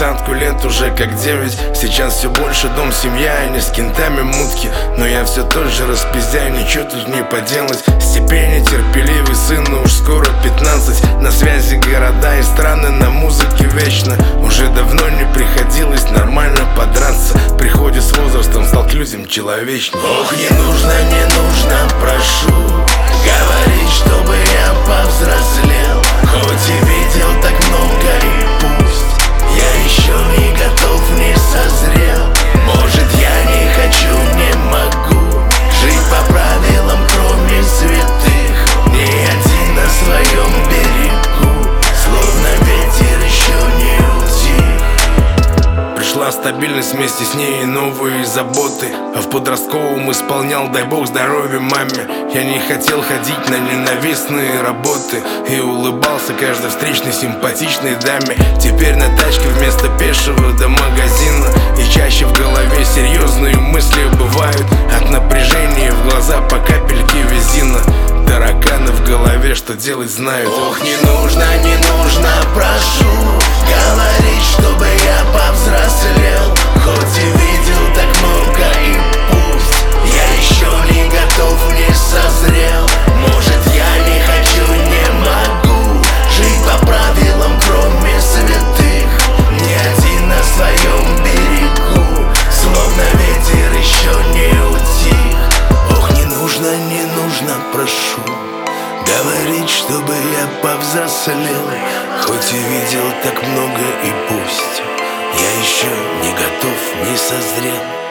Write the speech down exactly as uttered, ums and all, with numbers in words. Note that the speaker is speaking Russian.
десятку лет уже как девять. Сейчас все больше дом, семья, и не с кентами мутки. Но я все тот же распиздяй, ничего тут не поделать. Степени, терпеливый сын, но уж скоро пятнадцать. На связи города и страны, на музыке вечно. Уже давно не приходилось нормально подраться. Приходит с возрастом, стал к людям человечнее. Ох, не нужно, не нужно, прошу говорить, чтобы я повзрослел. Хоть и видел так много, и пусть я еще не готов, не созрел. Может, я не хочу, не могу жить по правилам, кроме святых. Не один на своем берегу, словно ветер еще не утих. Пришла стабильность, вместе с ней и новые заботы. А в подростковом исполнял, дай бог здоровья маме. Я не хотел ходить на ненавистные работы и улыбался каждой встречной симпатичной даме. Теперь на тачке вместо пешего до магазина. И чаще в голове серьезные мысли бывают. От напряжения в глаза по капельке визина. Тараканы в голове, что делать знают. Ох, не нужно, не нужно, прошу говорить, чтобы я повзрослел. Хоть и видел так много, и пусть я еще не готов, не созрел. Может, я не хочу, не могу жить по правилам, кроме святых. Не один на своем берегу, словно ветер еще не утих. Ох, не нужно, не нужно, прошу говорить, чтобы я повзрослел. Хоть и видел так много, и пусть я еще не готов, не созрел.